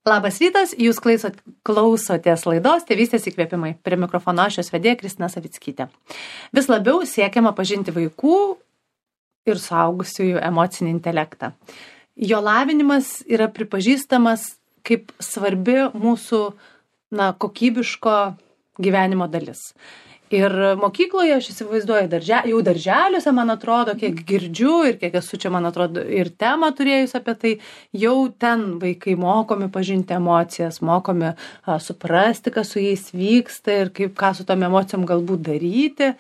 Labas rytas, jūs klausotės laidos Tėvystės įkvėpimai. Prie mikrofono aš jos vedėja Kristina Savickytė. Vis labiau siekiama pažinti vaikų ir suaugusiųjų emocinį intelektą. Jo lavinimas yra pripažįstamas kaip svarbi mūsų kokybiško gyvenimo dalis. Ir mokykloje aš įsivaizduoju, jau darželiuose, man atrodo, kiek girdžiu ir kiek esu čia, man atrodo, ir temą turėjus apie tai, jau ten vaikai mokomi pažinti emocijas, mokomi suprasti, kas su jais vyksta ir ką su tom emocijom galbūt daryti.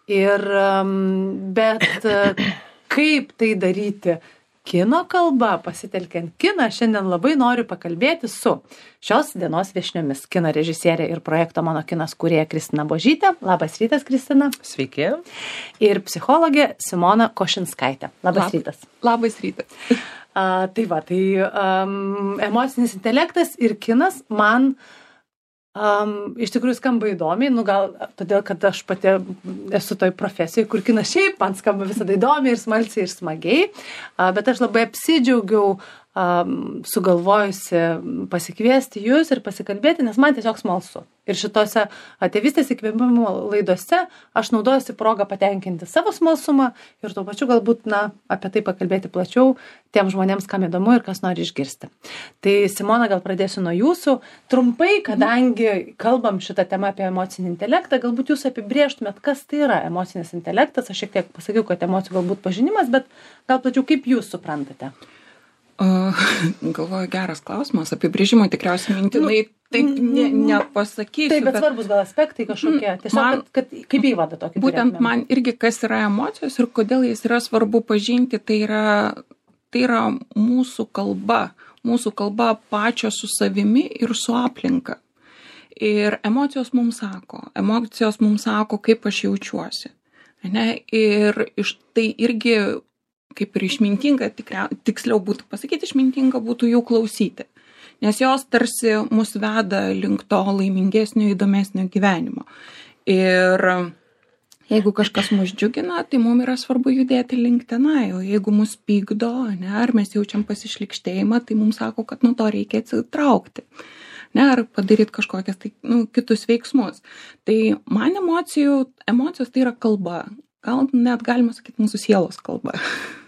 Bet kaip tai daryti kino kalba, pasitelkiant kiną, šiandien labai noriu pakalbėti su šios dienos viešniomis kino režisierė ir projekto Mano kinas kūrėja Kristina Božytė. Labas rytas, Kristina. Sveiki. Ir psichologė Simona Košinskaitė. Labas rytas. Labas rytas. Emocinis intelektas ir kinas man iš tikrųjų skamba įdomiai, gal todėl, kad aš pati esu toj profesijoj, kur kinas šiaip man skamba visada įdomiai ir smalsiai ir smagiai, bet aš labai apsidžiaugiau sugalvojusi pasikviesti jūs ir pasikalbėti, nes man tiesiog smalsu. Ir šitose tėvystės įkvėpimo laidose aš naudojusi progą patenkinti savo smalsumą ir tuo pačiu galbūt apie tai pakalbėti plačiau tiem žmonėms, kam įdomu ir kas nori išgirsti. Tai Simona, gal pradėsiu nuo jūsų. Trumpai, kadangi kalbam šitą temą apie emocinį intelektą, galbūt jūs apibrėžtumėt, kas tai yra emocinis intelektas. Aš šiek tiek pasakiau, kad emocijų galbūt pažinimas, bet gal plačiau kaip jūs suprantate? Galvoju, geras klausimas. Apibrėžimo tikriausiai mintinai taip nepasakysiu. Taip, bet svarbus gal aspektai kažkokie. Tiesiog, kad kaip įvadą tokį. Būtent man irgi kas yra emocijos ir kodėl jais yra svarbu pažinti, tai yra mūsų kalba pačio su savimi ir su aplinka. Ir emocijos mums sako, kaip aš jaučiuosi. Ir tai irgi kaip ir išmintinga, tiksliau būtų pasakyti, išmintinga būtų jų klausyti. Nes jos tarsi mus veda link to laimingesnio, įdomesnio gyvenimo. Ir jeigu kažkas mus džiugina, tai mums yra svarbu judėti link tenai. O jeigu mus pykdo, ar mes jaučiam pasišlykštėjimą, tai mums sako, kad nuo to reikia atsitraukti. Ar padaryti kažkokias kitus veiksmus. Tai man emocijos tai yra kalba. Gal net galima sakyti mūsų sielos kalba.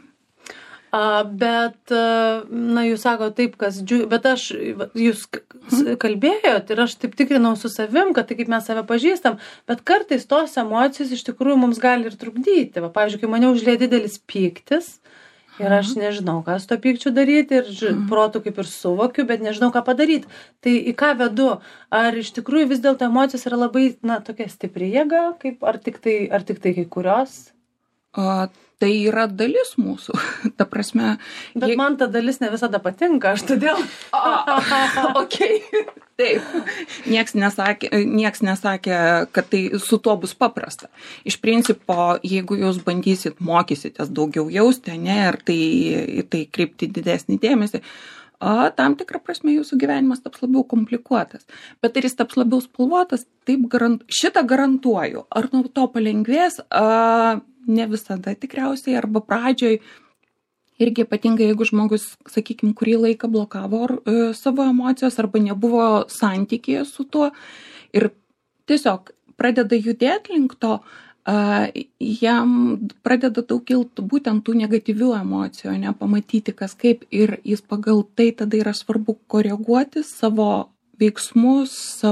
Bet, jūs sako taip, bet jūs kalbėjot ir aš taip tikrinau su savim, kad tai kaip mes save pažįstam, bet kartais tos emocijos iš tikrųjų mums gali ir trukdyti. Pavyzdžiui, kai mane užlieja didelis pyktis ir aš nežinau, ką su to pykčiu daryti ir protu kaip ir suvokiu, bet nežinau, ką padaryti. Tai į ką vedu? Ar iš tikrųjų vis dėlto emocijos yra labai, tokia stipri jėga, ar tik tai kai kurios? Tai yra dalis mūsų, ta prasme. Bet man ta dalis ne visada patinka, aš todėl. Okay. Taip, nieks nesakė, kad tai su tuo bus paprasta. Iš principo, jeigu jūs mokysitės daugiau jausti, ir tai kreipti didesnį dėmesį, tam tikrą prasme jūsų gyvenimas taps labiau komplikuotas. Bet ar jis taps labiau spalvotas, šitą garantuoju. Ar nuo to palengvės? Ne visada tikriausiai, arba pradžioj irgi ypatingai, jeigu žmogus, sakykime, kurį laiką blokavo savo emocijos arba nebuvo santykyje su tuo ir tiesiog pradeda judėti link to, jam pradeda daug kilti būtent tų negatyvių emocijų, pamatyti kas kaip ir jis pagal tai tada yra svarbu koreguoti savo veiksmus,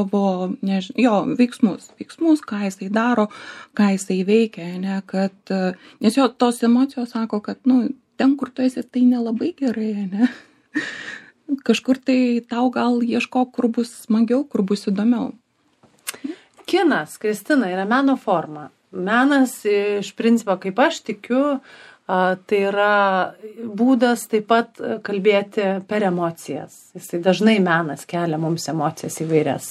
veiksmus, ką jisai daro, ką jisai veikia, nes tos emocijos sako, kad ten, kur tu esi, tai nelabai gerai, kažkur tai tau gal ieško, kur bus smagiau, kur bus įdomiau. Kinas, Kristina, yra meno forma. Menas iš principo, kaip aš tikiu, tai yra būdas taip pat kalbėti per emocijas. Jisai dažnai menas kelia mums emocijas įvairias.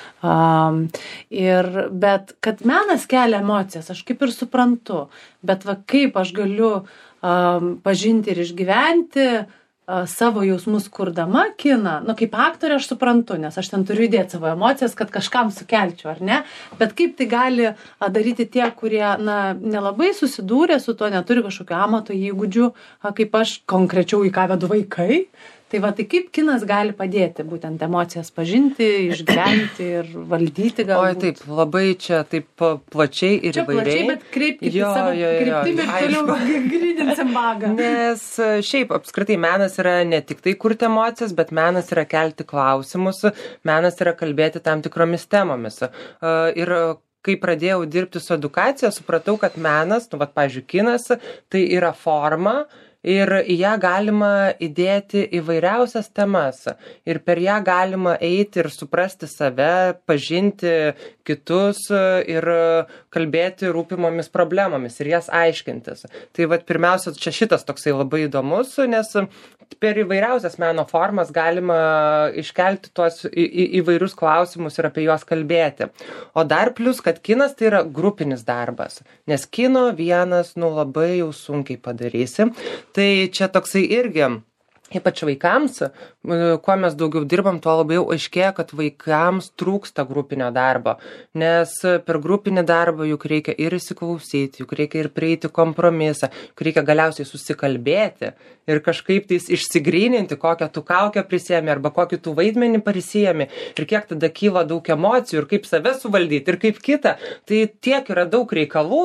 Bet kad menas kelia emocijas, aš kaip ir suprantu, bet kaip aš galiu pažinti ir išgyventi savo jausmus kurdama kiną, kaip aktorė aš suprantu, nes aš ten turiu įdėti savo emocijas, kad kažkam sukelčiau, ar ne? Bet kaip tai gali daryti tie, kurie, nelabai susidūrė su to, neturi kažkokio amato įgūdžių, kaip aš konkrečiau į ką vedu vaikai, Tai va, tai kaip kinas gali padėti būtent emocijas pažinti, išgyventi ir valdyti galbūt? Oi, taip, labai čia taip plačiai ir čia įvairiai. Plačiai, bet kreipkite savo kryptimį ir toliau grydinsim bagą. Nes šiaip apskritai menas yra ne tik tai kurti emocijas, bet menas yra kelti klausimus, menas yra kalbėti tam tikromis temomis. Ir kai pradėjau dirbti su edukacija, supratau, kad menas, pavyzdžiui, kinas, tai yra forma, ir į ją galima įdėti įvairiausias temas. Ir per ją galima eiti ir suprasti save, pažinti kitus ir kalbėti rūpimomis problemomis ir jas aiškintis. Tai pirmiausia, čia šitas toksai labai įdomus, nes per įvairiausias meno formas galima iškelti tuos įvairius klausimus ir apie juos kalbėti. O dar plus, kad kinas tai yra grupinis darbas, nes kino vienas labai jau sunkiai padarysi. Tai čia toksai irgi, ypač vaikams, kuo mes daugiau dirbam, tuo labiau aiškėja, kad vaikams trūksta grupinio darbo. Nes per grupinį darbą juk reikia ir įsiklausyti, juk reikia ir prieiti kompromisą, juk reikia galiausiai susikalbėti ir kažkaip tais išsigryninti, kokią tu kaukę prisėmi arba kokį tu vaidmenį prisėmi ir kiek tada kyla daug emocijų ir kaip save suvaldyti ir kaip kitą. Tai tiek yra daug reikalų.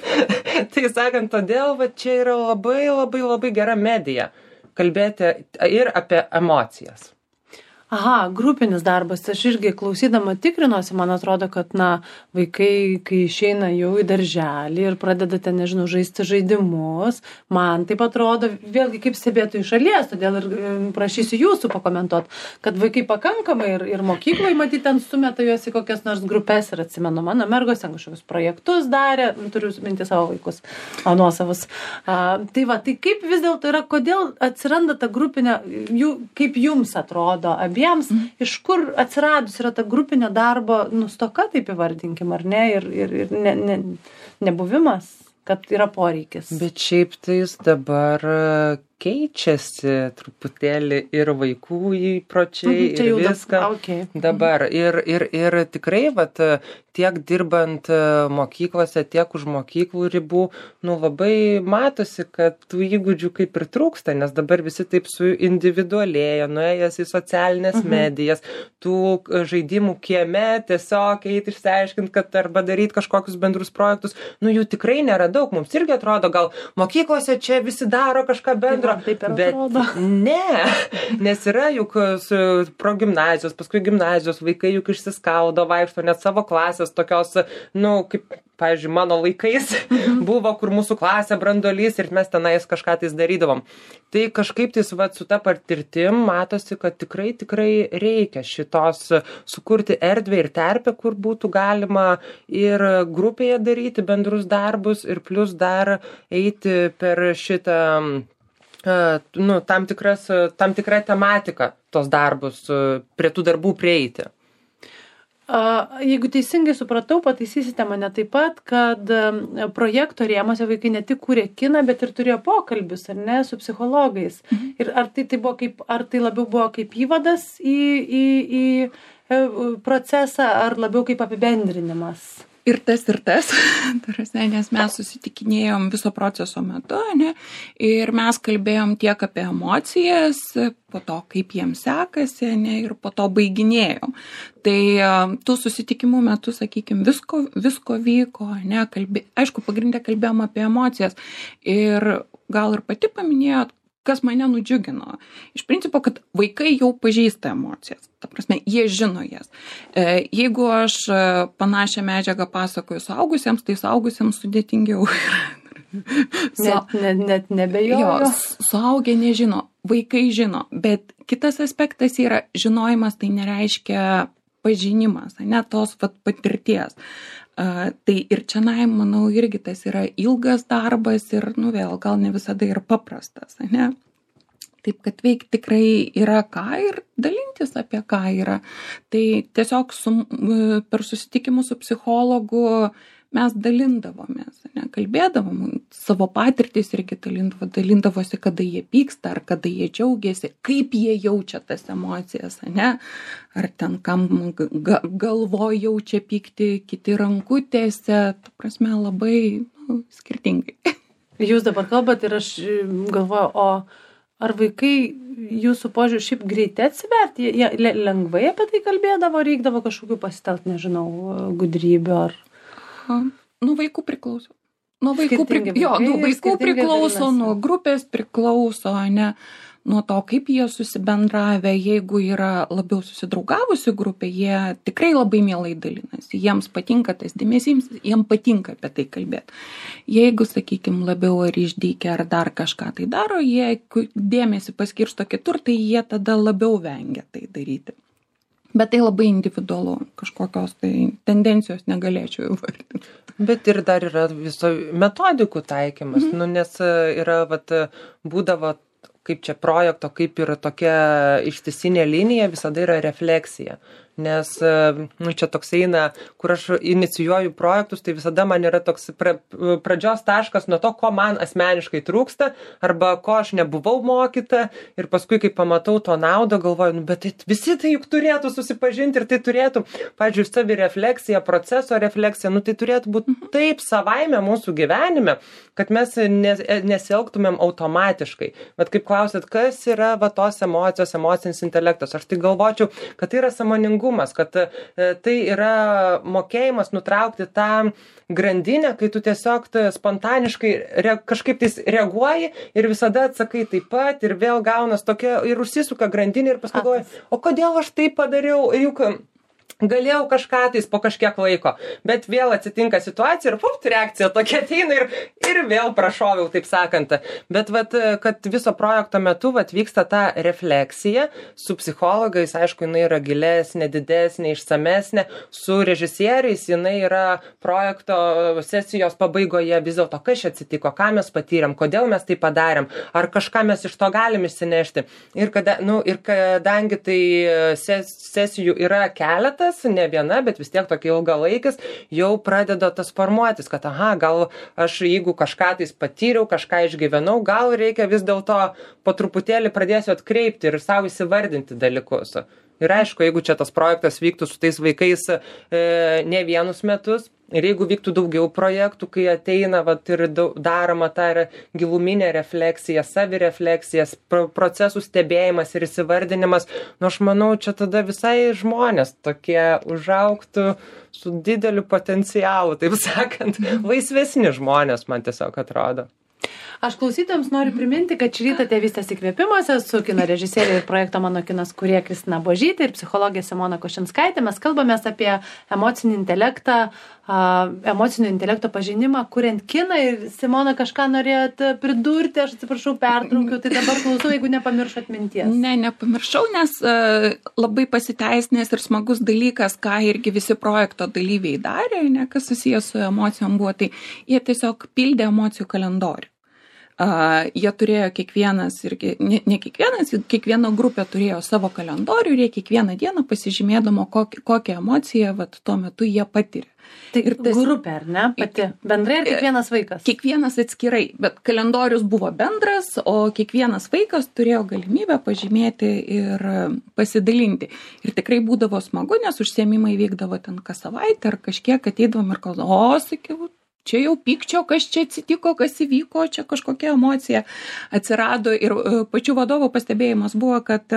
Tai sakant, todėl čia yra labai gera medija kalbėti ir apie emocijas. Aha, grupinis darbas. Aš irgi klausydama tikrinuosi, man atrodo, kad vaikai, kai išeina jau į darželį ir pradeda ten, nežinau, žaisti žaidimus, man taip atrodo, vėlgi kaip stebėtų iš šalies, todėl ir prašysiu jūsų pakomentuoti, kad vaikai pakankamai ir mokykloje matyti ten sumeta juos į kokias nors grupės ir atsimenu, mano mergos ten kažkokius projektus darė, turiu minti savo vaikus, nuosavus. Tai va, tai kaip vis dėlto yra, kodėl atsiranda ta grupinė, kaip jums atrodo abiems, iš kur atsiradus yra ta grupinio darbo stoka, taip įvardinkim, ar ne, ir nebuvimas, kad yra poreikis. Bet šiaip tais dabar keičiasi truputėlį ir vaikų įpročiai ir viską. Okay. Dabar ir tikrai tiek dirbant mokyklose, tiek už mokyklų ribų, labai matosi, kad tų įgūdžių kaip ir trūksta, nes dabar visi taip suindividualėja, nuėjęs į socialinės medijas, tų žaidimų kieme tiesiog eiti išsiaiškinti, kad arba daryti kažkokius bendrus projektus, jų tikrai nėra daug. Mums irgi atrodo, gal mokyklose čia visi daro kažką bendro. Taip bet ne, nes yra juk progimnazijos, paskui gimnazijos vaikai juk išsiskaudo, vaikšto net savo klasės tokios, kaip, pavyzdžiui, mano laikais buvo, kur mūsų klasė branduolys ir mes tenais kažką tais darydavom. Tai kažkaip tais su ta patirtim matosi, kad tikrai reikia šitos sukurti erdvę ir terpę, kur būtų galima ir grupėje daryti bendrus darbus ir plus dar eiti per šitą tam tikrą tematiką tos darbus, prie tų darbų prieiti. Jeigu teisingai supratau, pataisysite mane taip pat, kad projekto rėmose vaikai ne tik kūrė kiną, bet ir turėjo pokalbius, ar ne, su psichologais. Ir ar tai labiau buvo kaip įvadas į procesą, ar labiau kaip apibendrinimas? Ir tas, nes mes susitikinėjom viso proceso metu, ne, ir mes kalbėjom tiek apie emocijas, po to kaip jiems sekasi, ne, ir po to baiginėjom. Tai tų susitikimų metu, sakykime, visko vyko, ne, aišku, pagrindė kalbėjom apie emocijas ir gal ir pati paminėjot, kas mane nudžiugino. Iš principo, kad vaikai jau pažįsta emocijas. Ta prasme, jie žino jas. Jeigu aš panašią medžiagą pasakoju suaugusiems, tai suaugusiems sudėtingiau yra. Net nebejoju. Suaugę nežino, vaikai žino, bet kitas aspektas yra žinojimas, tai nereiškia pažinimas, ne tos patirties. Tai ir čia, manau, irgi tas yra ilgas darbas ir, vėl, gal ne visada ir paprastas, ne? Taip, kad veikti tikrai yra ką ir dalintis apie ką yra. Tai tiesiog per susitikimus su psichologu mes dalindavomės, ne, kalbėdavom, savo patirtis irgi dalindavosi, kada jie pyksta, ar kada jie džiaugiasi, kaip jie jaučia tas emocijas, ne, ar ten kam galvoj jaučia pyktį, kiti rankutėse, ta prasme, labai skirtingai. Jūs dabar kalbat ir aš galvoju, ar vaikai jūsų požiūrį šiaip greitai atsiverti, jie lengvai apie tai kalbėdavo, reikdavo kažkokių pasitelkt, nežinau, gudrybių ar... Nuo vaikų priklauso. Nuo vaikų priklauso, nuo grupės priklauso, ne, nuo to, kaip jie susibendravę, jeigu yra labiau susidraugavusi grupė, jie tikrai labai mielai dalinasi, jiems patinka tas dėmesys, jiems patinka apie tai kalbėti. Jeigu, sakykime, labiau ar išdykę ar dar kažką tai daro, jie dėmesį paskirsto kitur, tai jie tada labiau vengia tai daryti. Bet tai labai individualu, kažkokios tai tendencijos negalėčiau įvardinti. Bet ir dar yra viso metodikų taikymas, nes yra, būdavo kaip čia projekto, kaip ir tokia ištisinė linija, visada yra refleksija. Nes čia toks eina, kur aš inicijuoju projektus, tai visada man yra toks pradžios taškas nuo to, ko man asmeniškai trūksta, arba ko aš nebuvau mokyta, ir paskui, kai pamatau to naudą, galvoju, bet visi tai juk turėtų susipažinti ir tai turėtų, pavyzdžiui, savirefleksija, proceso refleksija, tai turėtų būti taip savaime mūsų gyvenime, kad mes nesielgtumėm automatiškai. Bet kaip klausėt, kas yra tos emocijos, emocinis intelektas, aš tai galvočiau, kad tai yra sąmoningumas, kad tai yra mokėjimas nutraukti tą grandinę, kai tu tiesiog spontaniškai kažkaip tais reaguoji ir visada atsakai taip pat ir vėl gaunas tokia ir užsisuka grandinė ir paskui galvoji, o kodėl aš taip padariau, juk galėjau kažką tais po kažkiek laiko, bet vėl atsitinka situacija ir reakcija tokia ateina ir vėl prašoviau, taip sakant. Bet kad viso projekto metu vyksta ta refleksija su psichologais, aišku, jinai yra gilesnė, didesnė, išsamesnė, su režisieriais jinai yra projekto sesijos pabaigoje vis dėlto, kas čia atsitiko, ką mes patyrėm, kodėl mes tai padarėm, ar kažką mes iš to galim išsinešti. Ir kadangi tai sesijų yra keletas, ne viena, bet vis tiek tokia ilgalaikis, jau pradeda tas formuotis, kad gal aš jeigu kažką tais patyriau, kažką išgyvenau, gal reikia vis dėlto po truputėlį pradėsiu atkreipti ir savo įsivardinti dalykus. Ir aišku, jeigu čia tas projektas vyktų su tais vaikais ne vienus metus, ir jeigu vyktų daugiau projektų, kai ateina ir daroma ta giluminė refleksija, savirefleksija, procesų stebėjimas ir įsivardinimas, aš manau, čia tada visai žmonės tokie užaugtų su dideliu potencialu, taip sakant, laisvesni žmonės, man tiesiog atrodo. Aš klausytojams noriu priminti, kad šį rytą Tėvystės įkvėpimuose su kino režisierė ir projekto Mano kinas kūrėja Kristina Božytė ir psichologė Simona Košinskaitė. Mes kalbamės apie emocinį intelektą, emocinio intelekto pažinimą, kuriant kiną. Ir Simona, kažką norėjot pridurti, aš atsiprašau, pertraukiau, tai dabar klausau, jeigu nepamiršot minties. Ne, nepamiršau, nes labai pasiteisinęs ir smagus dalykas, ką irgi visi projekto dalyviai darė, kas susijęs su emocijom buvo, tai jie tiesiog pildė emocijų kalendorių. Jie turėjo kiekvienas, irgi, ne kiekvienas, kiekviena grupė turėjo savo kalendorių ir jie kiekvieną dieną pasižymėdamo, kokią emociją tuo metu jie patiria. Tai ir grupė, ar ne? Pati bendrai ir kiekvienas vaikas? Kiekvienas atskirai, bet kalendorius buvo bendras, o kiekvienas vaikas turėjo galimybę pažymėti ir pasidalinti. Ir tikrai būdavo smagu, nes užsiėmimai vykdavo ten kas savaitę ar kažkiek ateidavom ir kalbėjom, sakiau, čia jau pykčio, kas čia atsitiko, kas įvyko, čia kažkokia emocija atsirado ir pačių vadovų pastebėjimas buvo, kad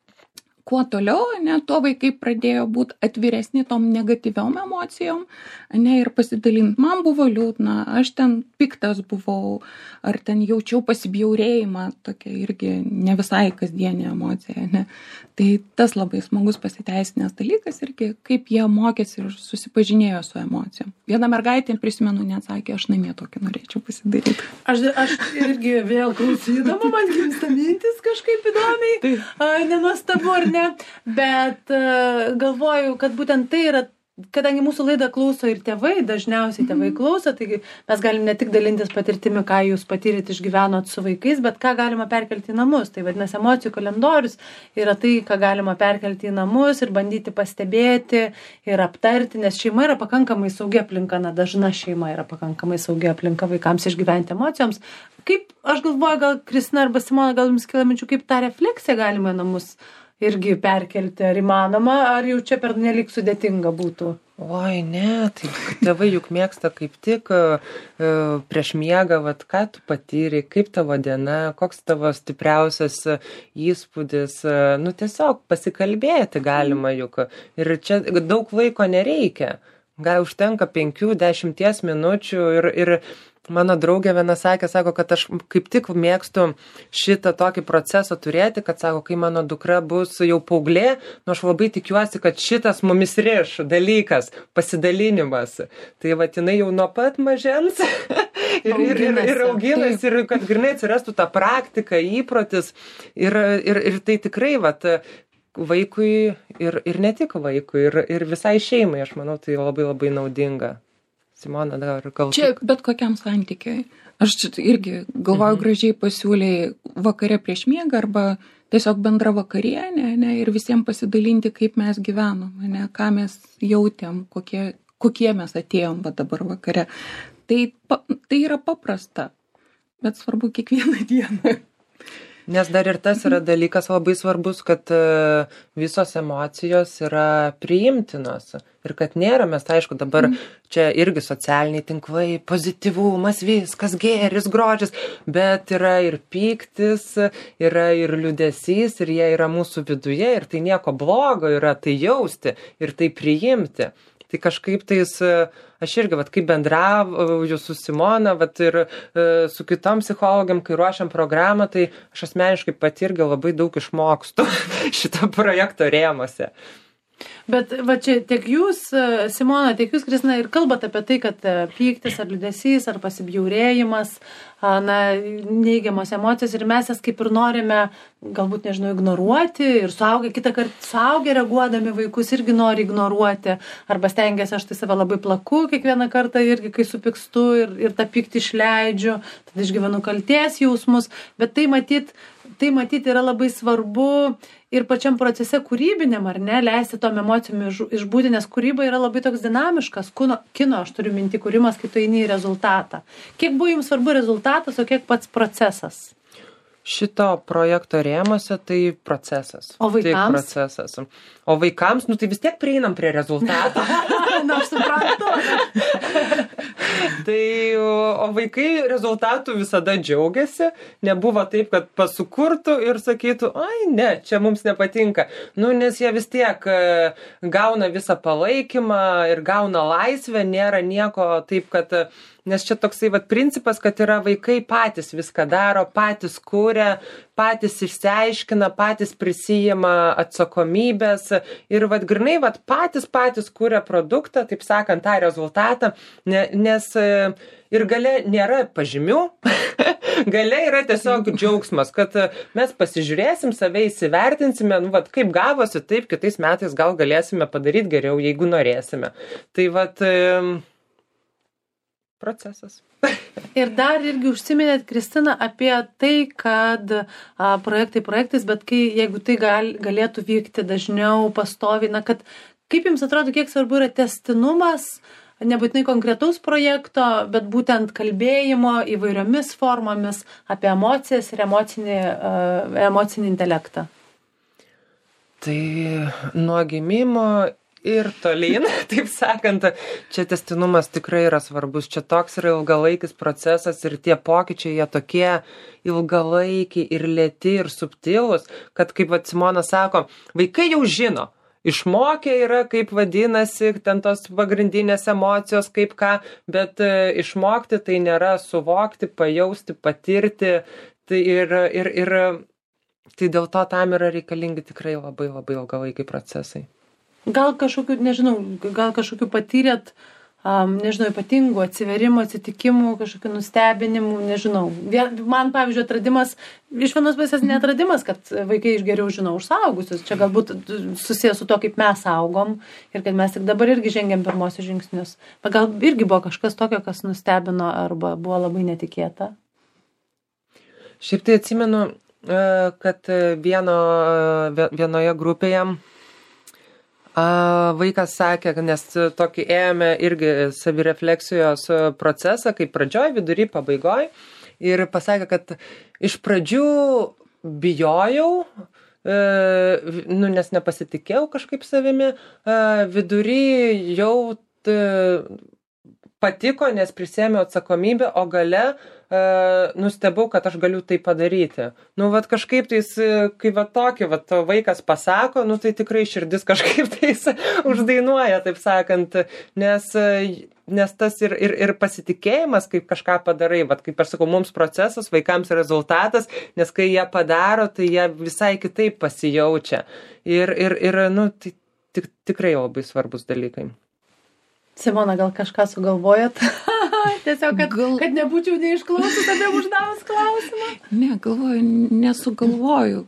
kuo toliau, tuo vaikai pradėjo būti atviresni tom negatyviom emocijom, ir pasidalinti. Man buvo liūdna, aš ten piktas buvau, ar ten jaučiau pasibjaurėjimą, tokia irgi ne visai kasdienė emocija. Tai tas labai smagus pasiteisinęs dalykas irgi, kaip jie mokėsi ir susipažinėjo su emocijom. Viena mergaitė, prisimenu, neatsakė, aš namie tokį norėčiau pasidaryti. Aš irgi vėl klausydama, man gimsta mintis kažkaip įdomiai, nenuostabu ar ne, bet galvoju, kad būtent tai yra, kadangi mūsų laidą klauso ir tėvai, dažniausiai tėvai klauso, taigi mes galim ne tik dalintis patirtimi, ką jūs patyrėt, išgyvenot su vaikais, bet ką galima perkelti į namus. Tai vadinasi, emocijų kalendorius yra tai, ką galima perkelti į namus ir bandyti pastebėti ir aptarti, nes šeima yra pakankamai saugi aplinka, dažna šeima yra pakankamai saugi aplinka vaikams išgyventi emocijoms. Kaip, aš galvoju, gal Kristina arba Simona, gal jums kyla minčių, kaip tą refleksiją galima į namus irgi perkelti, ar įmanoma, ar jau čia pernelyg sudėtinga būtų? Oi, ne, tai tėvai juk mėgsta kaip tik prieš miegą, vat, ką tu patyrei, kaip tavo diena, koks tavo stipriausias įspūdis, nu tiesiog pasikalbėti galima juk. Ir čia daug laiko nereikia, gal užtenka 5-10 minučių ir mano draugė viena sako, kad aš kaip tik mėgstu šitą tokį procesą turėti, kad sako, kai mano dukra bus jau paauglė, nu aš labai tikiuosi, kad šitas mumis riš dalykas, pasidalinimas. Tai vat jinai jau nuo pat mažens ir auginasi, ir kad grinai atsirastų ta praktika, įprotis. Ir tai tikrai vat vaikui ir ne tik vaikui, ir visai šeimai, aš manau, tai labai labai naudinga. Simona, dar gal... Čia bet kokiam santykiui. Aš irgi galvoju, gražiai pasiūlei vakare prieš miegą arba tiesiog bendra vakarienė, ne, ir visiems pasidalinti, kaip mes gyvenom, ne, ką mes jautėm, kokie mes atėjom dabar vakare. Tai yra paprasta, bet svarbu kiekvieną dieną. Nes dar ir tas yra dalykas labai svarbus, kad visos emocijos yra priimtinos ir kad nėra, mes aišku dabar čia irgi socialiniai tinklai, pozityvumas, viskas, gėris, grožis, bet yra ir pyktis, yra ir liūdesys ir jie yra mūsų viduje ir tai nieko blogo yra tai jausti ir tai priimti. Tai kažkaip tais, aš irgi, vat, kaip bendrauju su Simona, vat, ir su kitom psichologam, kai ruošiam programą, tai aš asmeniškai pati irgi labai daug išmokstu šito projekto rėmose. Bet va čia tiek jūs, Simona, tiek jūs, Kristina, ir kalbat apie tai, kad pyktis ar liūdesys ar pasibjaurėjimas, neigiamos emocijos ir mes jas kaip ir norime, galbūt, nežinau, ignoruoti ir kitą kartą suaugę reaguodami vaikus irgi nori ignoruoti arba stengiasi, aš tai save labai plaku kiekvieną kartą irgi, kai supykstu ir tą pyktį išleidžiu, tada išgyvenu kaltės jausmus, bet tai matyt yra labai svarbu ir pačiam procese kūrybiniam, ar ne, leisti tom emocijom išbūti, nes kūryba yra labai toks dinamiškas, kino, aš turiu minti kūrimas, kai tu eini į rezultatą. Kiek buvo jums svarbu rezultatas, o kiek pats procesas? Šito projekto rėmose tai procesas. O vaikams? Tai procesas. O vaikams, nu tai vis tiek prieinam prie rezultato. Na, aš suprantu. Tai, o vaikai rezultatų visada džiaugiasi. Nebuvo taip, kad pasukurtų ir sakytų, ai ne, čia mums nepatinka. Nu, nes jie vis tiek gauna visą palaikymą ir gauna laisvę, nėra nieko taip, kad... Nes čia toksai vat principas, kad yra vaikai patys viską daro, patys kūrė, patys išsiaiškina, patys prisijima atsakomybės ir vat grinai vat patys kūrė produktą, taip sakant, tą rezultatą, nes ir gale nėra pažymių, gale yra tiesiog džiaugsmas, kad mes pasižiūrėsim, save įsivertinsime, nu vat kaip gavosi, taip kitais metais gal galėsime padaryti geriau, jeigu norėsime. Tai vat... procesas. Ir dar irgi užsiminėt, Kristina, apie tai, kad projektais, bet jeigu tai galėtų vykti dažniau, pastoviai, na, kad kaip jums atrodo, kiek svarbu yra tęstinumas, nebūtinai konkretaus projekto, bet būtent kalbėjimo įvairiomis formomis apie emocijas ir emocinį intelektą? Tai nuo gimimo ir tolyn, taip sakant, čia tęstinumas tikrai yra svarbus, čia toks yra ilgalaikis procesas ir tie pokyčiai, jie tokie ilgalaikiai ir lėti ir subtilūs, kad kaip Simona sako, vaikai jau žino, išmokę yra, kaip vadinasi, ten tos pagrindinės emocijos, kaip ką, bet išmokti tai nėra suvokti, pajausti, patirti, tai ir tai dėl to tam yra reikalingi tikrai labai labai ilgalaikiai procesai. Gal kažkokių patyrėt, nežinau, ypatingų atsiverimų, atsitikimų, kažkokių nustebinimų, nežinau. Man, pavyzdžiui, atradimas, iš vienos pusės neatradimas, kad vaikai geriau žino už suaugusius. Čia galbūt susijęs su to, kaip mes augom ir kad mes tik dabar irgi žengėm pirmosius žingsnius. Bet gal irgi buvo kažkas tokio, kas nustebino arba buvo labai netikėta? Šiaip tai atsimenu, kad vienoje grupėje vaikas sakė, nes tokį ėjome irgi savirefleksijos procesą, kaip pradžioj, vidury, pabaigoj, ir pasakė, kad iš pradžių bijojau, nes nepasitikėjau kažkaip savimi, vidury jau patiko, nes prisėmiau atsakomybę, o gale nustebau, kad aš galiu tai padaryti. Vat kažkaip tais, kai tokį vaikas pasako, tai tikrai širdis kažkaip tais uždainuoja, taip sakant, nes tas ir pasitikėjimas, kaip kažką padarai, kaip aš sakau, mums procesas, vaikams rezultatas, nes kai jie padaro, tai jie visai kitaip pasijaučia. Ir tai tikrai labai svarbus dalykai. Simona, gal kažką sugalvojat? Tiesiog, kad nebūčiau neišklausus apie uždavus klausimą? Ne, galvoju, nesugalvoju.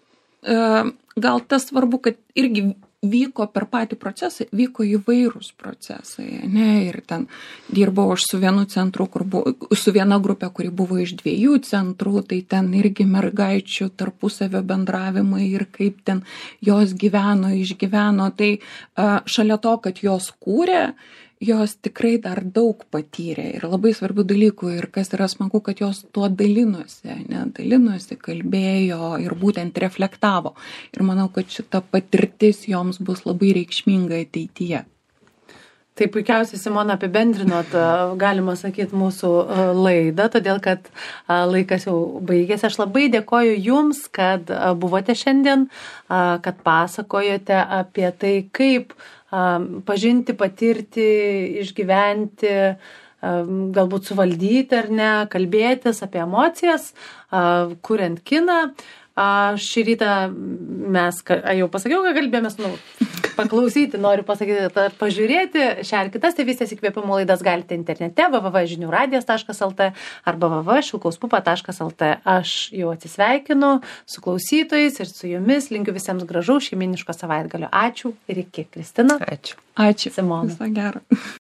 Gal tas svarbu, kad irgi vyko per patį procesą, vyko įvairūs procesai, ne, ir ten dirbau aš su vienu centru, su viena grupė, kuri buvo iš 2 centrų, tai ten irgi mergaičių tarpusavio bendravimai ir kaip ten jos gyveno, išgyveno, tai šalia to, kad jos kūrė, jos tikrai dar daug patyrė ir labai svarbių dalykų ir kas yra smagu, kad jos tuo dalinosi, kalbėjo ir būtent reflektavo. Ir manau, kad šita patirtis joms bus labai reikšminga ateityje. Tai puikiausiai, Simona, apibendrinot, galima sakyti, mūsų laidą, todėl kad laikas jau baigėsi. Aš labai dėkoju Jums, kad buvote šiandien, kad pasakojote apie tai, kaip pažinti, patirti, išgyventi, galbūt suvaldyti ar ne, kalbėtis apie emocijas, kuriant kiną. Šį rytą mes, jau pasakiau, kad kalbėjomės, paklausyti, noriu pasakyti, pažiūrėti šią ir kitas tėvystės įkvėpimo laidas galite internete www.žiniuradijas.lt arba www.šilkauspupa.lt. Aš jau atsisveikinu su klausytojais ir su jumis, linkiu visiems gražaus šeiminiško savaitgalio. Ačiū ir iki. Kristina. Ačiū. Ačiū. Simona. Viso gero.